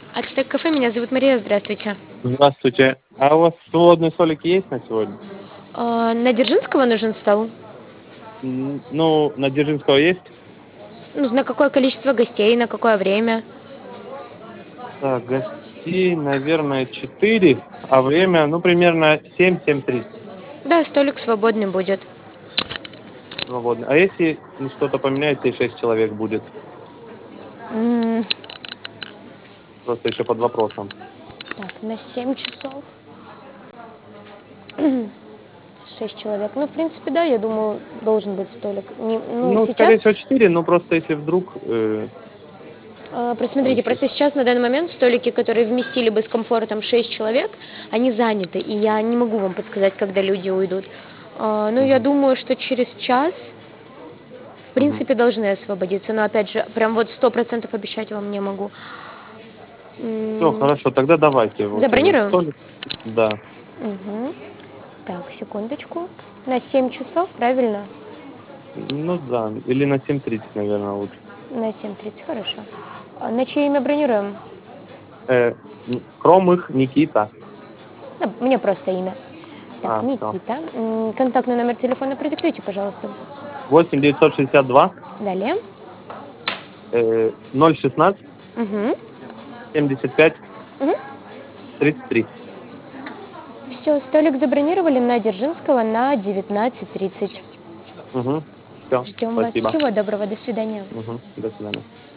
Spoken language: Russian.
Ацтек кафе, меня зовут Мария, здравствуйте. Здравствуйте. А у вас свободный столик есть на сегодня? На Дзержинского нужен стол? Ну, на Дзержинского есть? Ну, на какое количество гостей, на какое время? Так, гостей, наверное, 4, а время, ну, примерно 7-7:30 Да, столик свободный будет. свободно. А если что-то поменяется и 6 человек будет? М, Просто еще под вопросом. Так, на 7 часов. 6 человек. Ну, в принципе, да, я думаю, должен быть столик. Ну, Ну, скорее сейчас, всего, 4, но просто если вдруг... просмотрите, просто сейчас на данный момент столики, которые вместили бы с комфортом 6 человек, они заняты, и я не могу вам подсказать, когда люди уйдут. Ну, я Мгм, думаю, что через час, в мгм. принципе, должны освободиться. Но, опять же, прям вот 100% обещать вам не могу. Все, М, хорошо, тогда давайте вот Забронирую? столик. Да. Мгм. Так, секундочку. На 7 часов, правильно? Ну да, или на 7:30, наверное, лучше. На 7:30, хорошо. На чье имя бронируем? Э, Хромых Никита. Мне просто имя. Так, Все. Никита. Контактный номер телефона продиктуйте, пожалуйста. 8 962 Далее. 016 Угу. 75 Угу. 33. Все, столик забронировали на Дзержинского на 19:30. Угу. Все, Ждем вас. спасибо. Всего доброго, до свидания. Угу. До свидания.